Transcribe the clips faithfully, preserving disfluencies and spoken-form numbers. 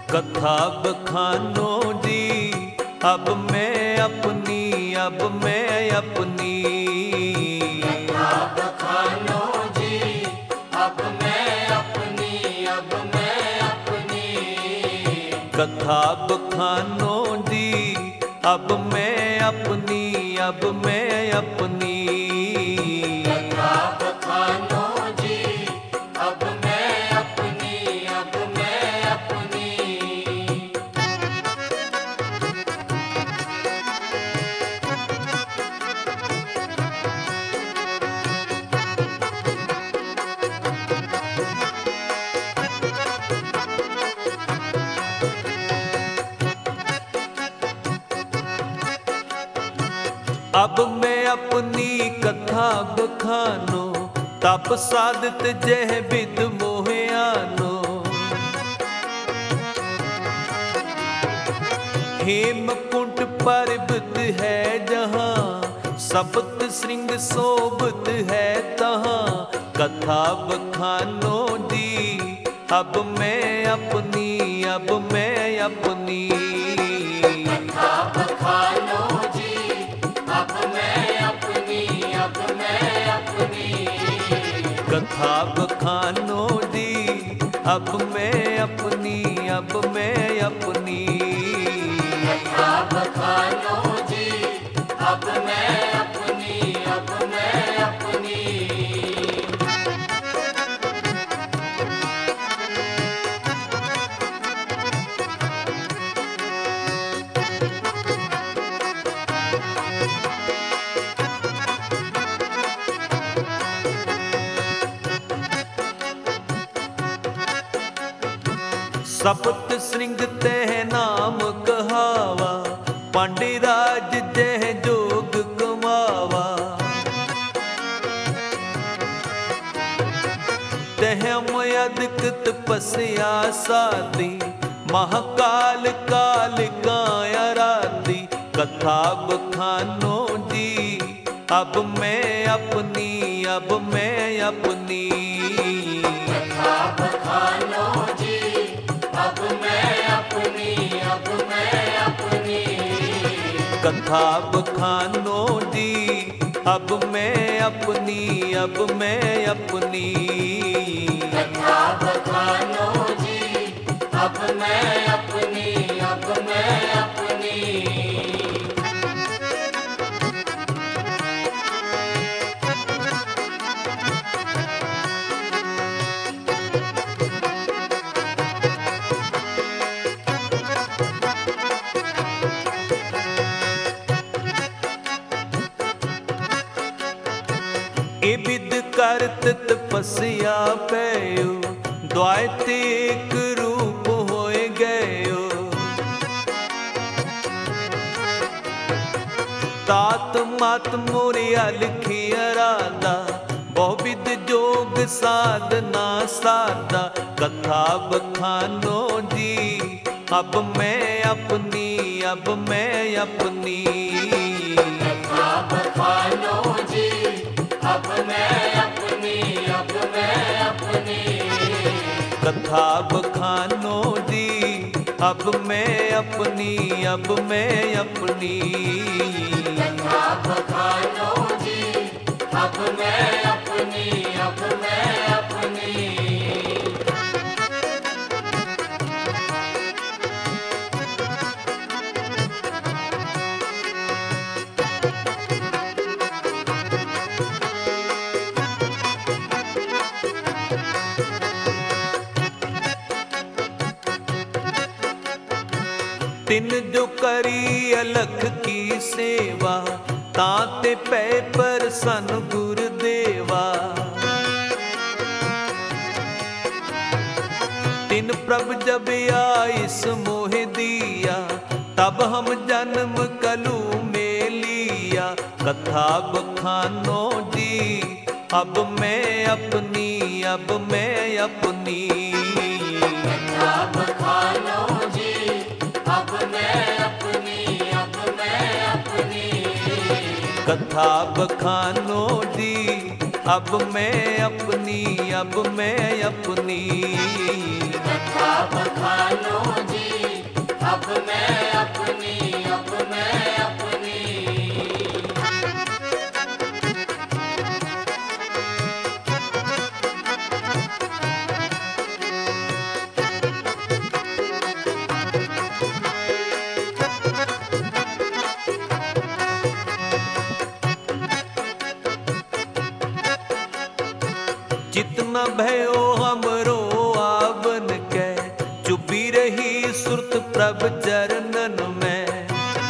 कथा बखानो जी अब मैं अपनी, अब मैं अपनी। कथा बखानो जी अब मैं अपनी, अब मैं अपनी। कथा बखानो जी अब मैं अपनी, अब मैं अपनी। कथा बखानो जी अब मैं अपनी, अब मैं अपनी। अब मैं अपनी कथा बखानो, तप साधत जह विद मोहे आनो। हेमकुंट पर्वत है जहाँ, सप्त श्रृंग शोभत है तहाँ। कथा बखानो जी अब मैं अपनी, अब मैं अपनी। कथा बखानो जी अब मैं अपनी, अब मैं अपनी। कथा बखानो जी अब मैं अपनी, अब मैं अपनी। कथा बखानो जी अब मैं अपनी, अब मैं अपनी। सप्त श्रृंग तह नाम कहावा, पांडे राज जह जोग कमावा। तह मयद तपस्या साधी, महाकाल काल काया राधी। कथा बखानो जी अब मैं अपनी, अब मैं अपनी। कथा बखानो जी अब मैं अपनी, अब मैं अपनी। कथा बखानो जी अब मैं अपनी, अब मैं अपनी। कथा बखानो जी अब मैं अपनी, अब मैं अपनी। ए विद करत तपस्या पैयो, द्वैत एक रूप होए गयो। तात मात मोरे अलखी अराधा, बहुविध जोग साधना साधा। कथा बखानो जी अब मैं अपनी, अब मैं अपनी। कथा बखानो जी अब मैं अपनी, अब मैं अपनी। कथा बखानो जी अब मैं अपनी, अब मैं अपनी। कथा बखानो जी अब मैं अपनी, अब मैं अपनी। तिन जो करी अलख की सेवा, ताते पै पर सन गुरुदेवा। तिन प्रभ जब आइस मोह दिया, तब हम जन्म कलू में लिया। कथा बखानो जी अब मैं अपनी, अब मैं अपनी। कथा बखानो जी अब मैं अपनी, अब मैं अपनी। कथा बखानो जी अब मैं अपनी, अब मैं अपनी। कथा बखानो जी अब मैं अपनी, अब मैं अपनी। जितना भयो हमरो आवन कै, चुपी रही सुरत प्रभ चरणन में।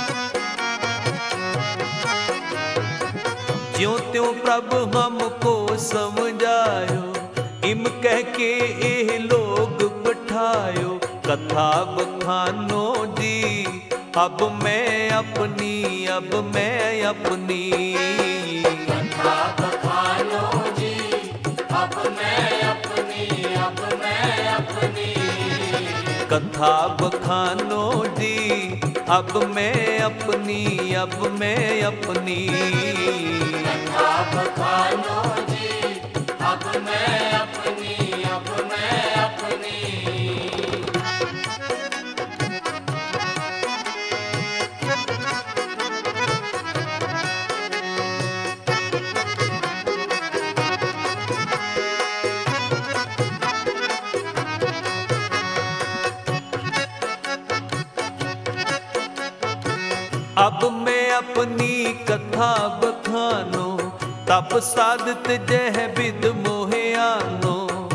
ज्यों त्यों प्रभ हमको समझायो, इम कह के एह लोग बिठायो। कथा बखानो जी अब मैं अपनी, अब मैं अपनी। कथा बखानो जी अब मैं अपनी, अब मैं अपनी। कथा बखानो जी अब मैं अपनी, अब मैं अपनी। कथा बखानो जी अब मैं अपनी, अब मैं अपनी। अब मैं अपनी कथा बखानो, तप साधत जह विद मोहे आनो।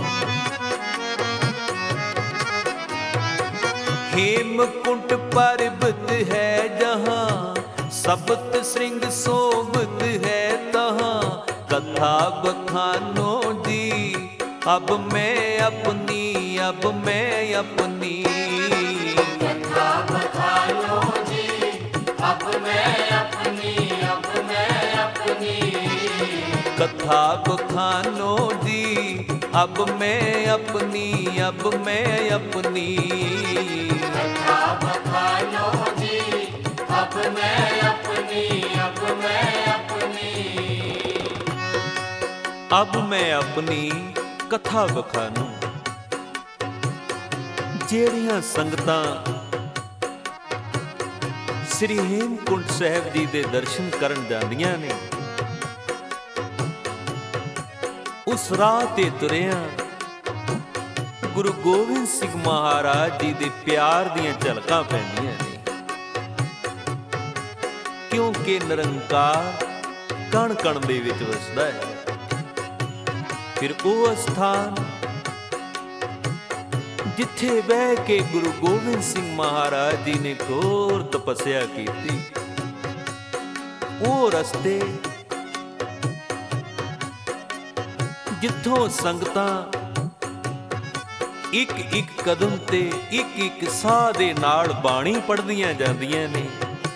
हेमकुंट पर्वत है जहाँ, सप्त श्रृंग शोभत है तहाँ। कथा बखानो जी अब मैं अपनी, अब मैं अपनी। कथा बखानो जी अब मैं अपनी, अब मैं अपनी। कथा बखानो जी अब मैं अपनी, अब मैं अपनी। कथा बखानो जी अब मैं अपनी, अब मैं अपनी। अब मैं अपनी कथा बखानू। ਜਿਹੜੀਆਂ ਸੰਗਤਾਂ ਸ੍ਰੀ ਹੇਮਕੁੰਟ ਸਾਹਿਬ ਜੀ ਦੇ ਦਰਸ਼ਨ ਕਰਨ ਜਾਂਦੀਆਂ ਨੇ, ਉਸ ਰਾਹ ਤੇ ਤੁਰਿਆਂ ਗੁਰੂ ਗੋਬਿੰਦ ਸਿੰਘ ਮਹਾਰਾਜ ਜੀ ਦੇ ਪਿਆਰ ਦੀਆਂ ਝਲਕਾਂ ਪੈਂਦੀਆਂ ਨੇ। ਕਿਉਂਕਿ ਨਿਰੰਕਾਰ ਕਣ ਕਣ ਦੇ ਵਿੱਚ ਵਸਦਾ ਹੈ। ਫਿਰ ਉਹ ਸਥਾਨ ਜਿੱਥੇ ਬਹਿ ਕੇ ਗੁਰੂ ਗੋਬਿੰਦ ਸਿੰਘ ਮਹਾਰਾਜ ਜੀ ਨੇ ਘੋਰ ਤਪੱਸਿਆ ਕੀਤੀ, ਉਹ ਰਸਤੇ ਜਿੱਥੋਂ ਸੰਗਤਾਂ ਇੱਕ ਇੱਕ ਕਦਮ ਤੇ ਇੱਕ ਇੱਕ ਸਾਹ ਦੇ ਨਾਲ ਬਾਣੀ ਪੜ੍ਹਦੀਆਂ ਜਾਂਦੀਆਂ ਨੇ,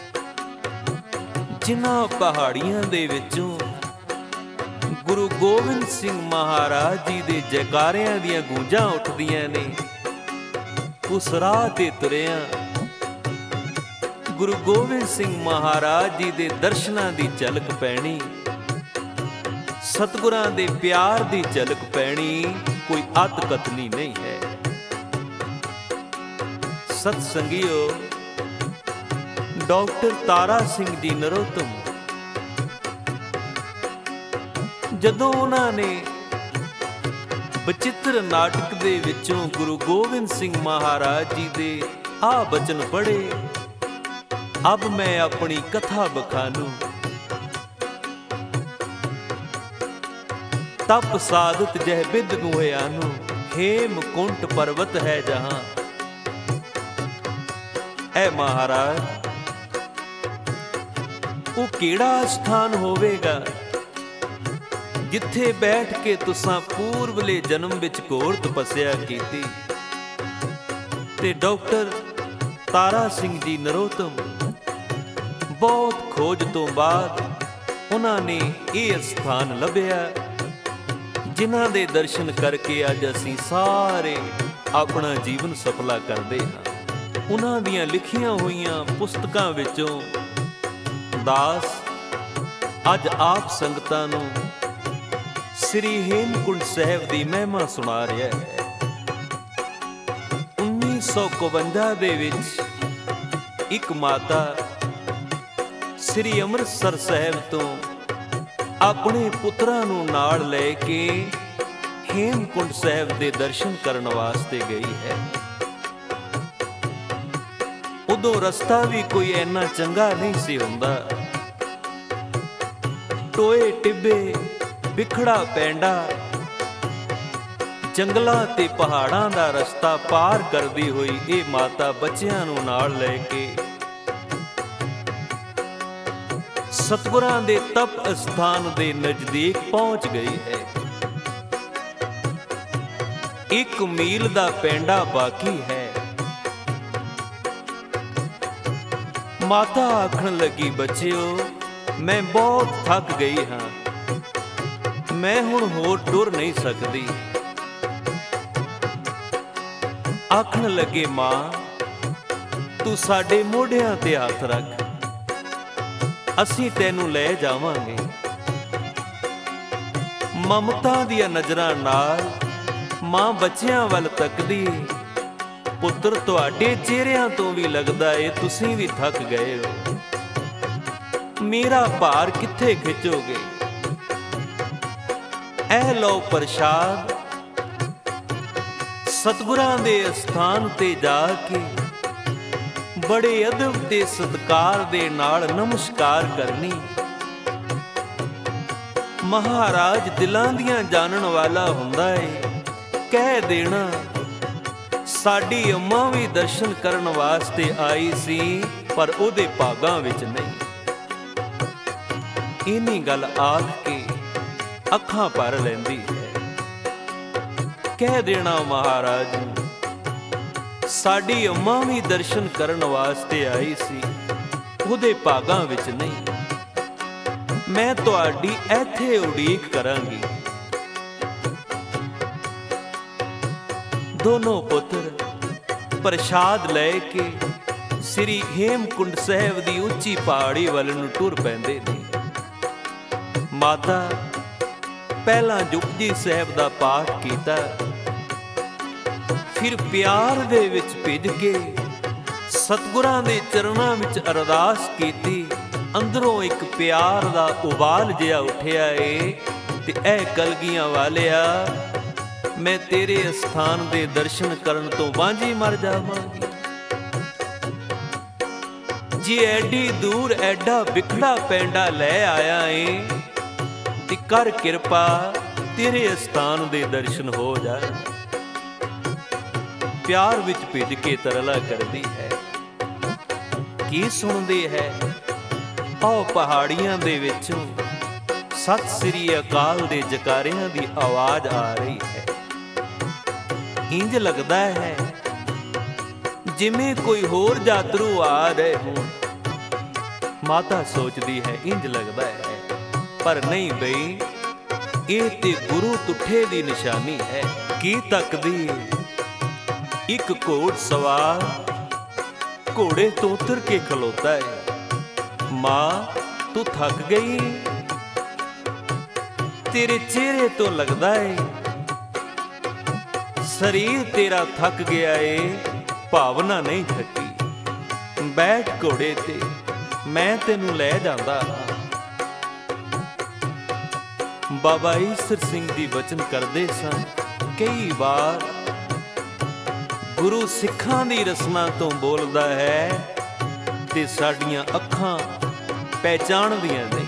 ਜਿਨ੍ਹਾਂ ਪਹਾੜੀਆਂ ਦੇ ਵਿੱਚੋਂ ਗੁਰੂ ਗੋਬਿੰਦ ਸਿੰਘ ਮਹਾਰਾਜ ਜੀ ਦੇ ਜੈਕਾਰਿਆਂ ਦੀਆਂ ਗੂੰਜਾਂ ਉੱਠਦੀਆਂ ਨੇ, ਉਸ ਰਾਹ ਤੇ ਤੁਰਿਆਂ ਗੁਰੂ ਗੋਬਿੰਦ ਸਿੰਘ ਮਹਾਰਾਜ ਜੀ ਦੇ ਦਰਸ਼ਨਾਂ ਦੀ ਝਲਕ ਪੈਣੀ, ਸਤਿਗੁਰਾਂ ਦੇ ਪਿਆਰ ਦੀ ਝਲਕ ਪੈਣੀ ਕੋਈ ਅਤ ਕਥਨੀ ਨਹੀਂ ਹੈ। ਸਤ ਸੰਗਿਓ, ਡਾਕਟਰ ਤਾਰਾ ਸਿੰਘ ਜੀ ਨਰੋਤਮ ਜਦੋਂ ਉਹਨਾਂ ਨੇ ਬਚਿੱਤਰ ਨਾਟਕ ਦੇ ਵਿੱਚੋਂ ਗੁਰੂ ਗੋਬਿੰਦ ਸਿੰਘ ਮਹਾਰਾਜ ਜੀ ਦੇ ਆਹ ਬਚਨ ਪੜ੍ਹੇ, ਅਬ ਮੈਂ ਆਪਣੀ ਕਥਾ ਬਖਾਨੂ, ਤਪ ਸਾਧਤ ਜਹ ਬਿਦ ਮੁਹਿਆਨੂ, ਹੇਮਕੁੰਟ ਪਰਵਤ ਹੈ ਜਹਾਂ। ਐ ਮਹਾਰਾਜ, ਉਹ ਕਿਹੜਾ ਸਥਾਨ ਹੋਵੇਗਾ ਜਿੱਥੇ ਬੈਠ ਕੇ ਤੁਸਾਂ ਪੂਰਬਲੇ ਜਨਮ ਵਿੱਚ ਘੋਰ ਤਪੱਸਿਆ ਕੀਤੀ। ਤੇ ਡਾਕਟਰ ਤਾਰਾ ਸਿੰਘ ਜੀ ਨਰੋਤਮ ਬਹੁਤ ਖੋਜ ਤੋਂ ਬਾਅਦ ਉਹਨਾਂ ਨੇ ਇਹ ਸਥਾਨ ਲੱਭਿਆ, ਜਿਨ੍ਹਾਂ ਦੇ ਦਰਸ਼ਨ ਕਰਕੇ ਅੱਜ ਅਸੀਂ ਸਾਰੇ ਆਪਣਾ ਜੀਵਨ ਸਫਲਾ ਕਰਦੇ ਹਾਂ। ਉਹਨਾਂ ਦੀਆਂ ਲਿਖੀਆਂ ਹੋਈਆਂ ਪੁਸਤਕਾਂ ਵਿੱਚੋਂ ਦਾਸ ਅੱਜ ਆਪ ਸੰਗਤਾਂ ਨੂੰ ਸ੍ਰੀ ਹੇਮਕੁੰਟ ਸਾਹਿਬ ਦੀ ਮਹਿਮਾ ਸੁਣਾ ਰਿਹਾ ਹੈ। ਉੱਨੀ ਸੌ ਇਕਵੰਜਾ ਦੇ ਵਿੱਚ ਇੱਕ ਮਾਤਾ ਸ੍ਰੀ ਅੰਮ੍ਰਿਤਸਰ ਸਾਹਿਬ ਤੋਂ ਆਪਣੇ ਪੁੱਤਰਾਂ ਨੂੰ ਨਾਲ ਲੈ ਕੇ ਹੇਮਕੁੰਟ ਸਾਹਿਬ ਦੇ ਦਰਸ਼ਨ ਕਰਨ ਵਾਸਤੇ ਗਈ ਹੈ। ਉਦੋਂ ਰਸਤਾ ਵੀ ਕੋਈ ਇੰਨਾ ਚੰਗਾ ਨਹੀਂ ਸੀ ਹੁੰਦਾ। ਟੋਏ ਟਿੱਬੇ, ਵਿਖੜਾ ਪੈਂਡਾ, ਜੰਗਲਾਂ ਤੇ ਪਹਾੜਾਂ ਦਾ ਰਸਤਾ ਪਾਰ ਕਰਦੀ ਹੋਈ ਇਹ ਮਾਤਾ ਬੱਚਿਆਂ ਨੂੰ ਨਾਲ ਲੈ ਕੇ ਸਤਿਗੁਰਾਂ ਦੇ ਤਪ ਅਸਥਾਨ ਦੇ ਨਜ਼ਦੀਕ ਪਹੁੰਚ ਗਈ ਹੈ। ਇੱਕ ਮੀਲ ਦਾ ਪੈਂਡਾ ਬਾਕੀ ਹੈ। ਮਾਤਾ ਆਖਣ ਲੱਗੀ, ਬੱਚਿਓ ਮੈਂ ਬਹੁਤ ਥੱਕ ਗਈ ਹਾਂ, ਮੈਂ ਹੁਣ ਹੋਰ ਟੁਰ ਨਹੀਂ ਸਕਦੀ। ਆਖਣ ਲੱਗੇ, ਮਾਂ ਤੂੰ ਸਾਡੇ ਮੋਢਿਆਂ ਤੇ ਹੱਥ ਰੱਖ, ਅਸੀਂ ਤੈਨੂੰ ਲੈ ਜਾਵਾਂਗੇ। ਮਮਤਾ ਦੀਆਂ ਨਜ਼ਰਾਂ ਨਾਲ ਮਾਂ ਬੱਚਿਆਂ ਵੱਲ ਤੱਕਦੀ, ਪੁੱਤਰ ਤੁਹਾਡੇ ਚਿਹਰਿਆਂ ਤੋਂ ਵੀ ਲੱਗਦਾ ਏ ਤੁਸੀਂ ਵੀ ਥੱਕ ਗਏ ਹੋ, ਮੇਰਾ ਭਾਰ ਕਿੱਥੇ ਖਿੱਚੋਗੇ? ਇਹ ਲਓ ਪ੍ਰਸ਼ਾਦ। ਸਤਿਗੁਰਾਂ ਦੇ ਅਸਥਾਨ ਤੇ ਜਾ ਕੇ ਬੜੇ ਅਦਬ ਤੇ ਸਤਿਕਾਰ ਦੇ ਨਾਲ ਨਮਸਕਾਰ ਕਰਨੀ। ਮਹਾਰਾਜ ਦਿਲਾਂ ਦੀਆਂ ਜਾਣਨ ਵਾਲਾ ਹੁੰਦਾ ਏ, ਕਹਿ ਦੇਣਾ ਸਾਡੀ ਅੰਮਾ ਵੀ ਦਰਸ਼ਨ ਕਰਨ ਵਾਸਤੇ ਆਈ ਸੀ, ਪਰ ਉਹਦੇ ਭਾਗਾਂ ਵਿੱਚ ਨਹੀਂ। ਇੰਨੀ ਗੱਲ ਆਖ ਕੇ ਅੱਖਾਂ ਭਰ ਲੈਂਦੀ ਹੈ। ਕਹਿ ਦੇਣਾ ਮਹਾਰਾਜ ਨੂੰ, ਸਾਡੀ ਅੰਮਾ ਵੀ ਦਰਸ਼ਨ ਕਰਨ ਵਾਸਤੇ ਆਈ ਸੀ, ਉਹਦੇ ਭਾਗਾਂ ਵਿੱਚ ਨਹੀਂ। ਮੈਂ ਤੁਹਾਡੀ ਇੱਥੇ ਉਡੀਕ ਕਰਾਂਗੀ। ਦੋਨੋਂ ਪੁੱਤਰ ਪ੍ਰਸ਼ਾਦ ਲੈ ਕੇ ਸ੍ਰੀ ਹੇਮਕੁੰਟ ਸਾਹਿਬ ਦੀ ਉੱਚੀ ਪਹਾੜੀ ਵੱਲ ਨੂੰ ਟੁਰ ਪੈਂਦੇ ਨੇ। ਮਾਤਾ ਪਹਿਲਾਂ ਜਪਜੀ ਸਾਹਿਬ ਦਾ ਪਾਠ ਕੀਤਾ, ਫਿਰ ਪਿਆਰ ਦੇ ਵਿੱਚ ਭਿੱਜ ਕੇ ਸਤਿਗੁਰਾਂ ਦੇ ਚਰਨਾਂ ਵਿੱਚ ਅਰਦਾਸ ਕੀਤੀ। ਅੰਦਰੋਂ ਇੱਕ ਪਿਆਰ ਦਾ ਉਬਾਲ ਜਿਹਾ ਉੱਠਿਆ ਏ ਤੇ ਇਹ ਕਲਗੀਆਂ ਵਾਲਿਆ, ਮੈਂ ਤੇਰੇ ਅਸਥਾਨ ਦੇ ਦਰਸ਼ਨ ਕਰਨ ਤੋਂ ਵਾਂਝੀ ਮਰ ਜਾਵਾਂਗੀ। ਜੀ ਐਡੀ ਦੂਰ ਐਡਾ ਵਿਖੜਾ ਪੈਂਡਾ ਲੈ ਆਇਆ ਏ ਤੇ ਕਰ ਕਿਰਪਾ ਤੇਰੇ ਅਸਥਾਨ ਦੇ ਦਰਸ਼ਨ ਹੋ ਜਾਣ। ਪਿਆਰ ਵਿੱਚ ਭਿੱਜ ਕੇ ਤਰਲਾ ਕਰਦੀ ਹੈ। ਕੀ ਸੁਣਦੀ ਹੈ? ਆਹ ਪਹਾੜੀਆਂ ਦੇ ਵਿੱਚੋਂ ਸਤਿ ਸ੍ਰੀ ਅਕਾਲ ਦੇ ਜਕਾਰਿਆਂ ਦੀ ਆਵਾਜ਼ ਆ ਰਹੀ ਹੈ। ਇੰਜ ਲੱਗਦਾ ਹੈ ਜਿਵੇਂ ਕੋਈ ਹੋਰ ਯਾਤਰੂ ਆ ਰਹੇ ਹੋਣ। ਮਾਤਾ ਸੋਚਦੀ ਹੈ, ਇੰਜ ਲੱਗਦਾ ਹੈ, ਪਰ ਨਹੀਂ ਬਈ, ਇਹ ਤੇ ਗੁਰੂ ਤੁੱਠੇ ਦੀ ਨਿਸ਼ਾਨੀ ਹੈ। ਕੀ ਤੱਕਦੀ? ਇੱਕ ਘੋੜ ਸਵਾਰ ਘੋੜੇ ਤੋਂ ਉਤਰ ਕੇ ਖਲੋਤਾ ਹੈ। ਮਾਂ ਤੂੰ ਥੱਕ ਗਈ? ਤੇਰੇ ਚਿਹਰੇ ਤੋਂ ਲੱਗਦਾ ਏ ਸਰੀਰ ਤੇਰਾ ਥੱਕ ਗਿਆ ਏ, ਭਾਵਨਾ ਨਹੀਂ ਥੱਕੀ। ਬੈਠ ਘੋੜੇ ਤੇ, ਮੈਂ ਤੈਨੂੰ ਲੈ ਜਾਂਦਾ ਹਾਂ। ਬਾਬਾ ਈਸਰ ਸਿੰਘ ਜੀ ਬਚਨ ਕਰਦੇ ਸਨ, ਕਈ ਵਾਰ ਗੁਰੂ ਸਿੱਖਾਂ ਦੀ ਰਸਨਾ ਤੋਂ ਬੋਲਦਾ ਹੈ ਤੇ ਸਾਡੀਆਂ ਅੱਖਾਂ ਪਹਿਚਾਣਦੀਆਂ ਨਹੀਂ।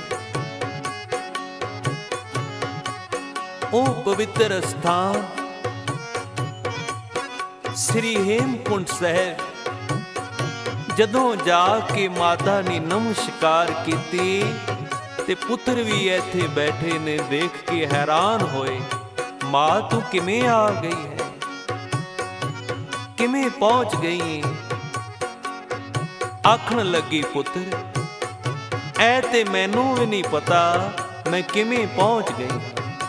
ਉਹ ਪਵਿੱਤਰ ਸਥਾਨ ਸ੍ਰੀ ਹੇਮਕੁੰਟ ਸਾਹਿਬ ਜਦੋਂ ਜਾ ਕੇ ਮਾਤਾ ਨੇ ਨਮਸਕਾਰ ਕੀਤੀ ਤੇ ਪੁੱਤਰ ਵੀ ਇੱਥੇ ਬੈਠੇ ਨੇ, ਦੇਖ ਕੇ ਹੈਰਾਨ ਹੋਏ। ਮਾਂ ਤੂੰ ਕਿਵੇਂ ਆ ਗਈ ਹੈ? ਕਿਵੇਂ ਪਹੁੰਚ ਗਈ? ਆਖਣ ਲੱਗੀ, ਪੁੱਤਰ ਐ ਤੇ ਮੈਨੂੰ ਵੀ ਨਹੀਂ ਪਤਾ ਮੈਂ ਕਿਵੇਂ ਪਹੁੰਚ ਗਈ।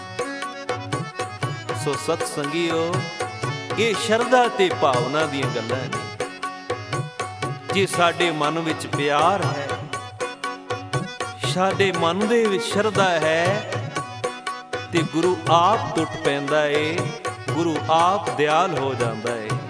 ਸੋ ਸਤ ਸੰਗੀਓ, ਇਹ ਸ਼ਰਧਾ ਤੇ ਭਾਵਨਾ ਦੀਆਂ ਗੱਲਾਂ ਨੇ। ਜੇ ਸਾਡੇ ਮਨ ਵਿੱਚ ਪਿਆਰ ਹੈ, ਸਾਡੇ ਮਨ ਦੇ ਵਿੱਚ ਸ਼ਰਧਾ ਹੈ, ਤੇ ਗੁਰੂ ਆਪ ਟੁੱਟ ਪੈਂਦਾ ਏ, ਗੁਰੂ ਆਪ ਦਿਆਲ ਹੋ ਜਾਂਦਾ ਏ।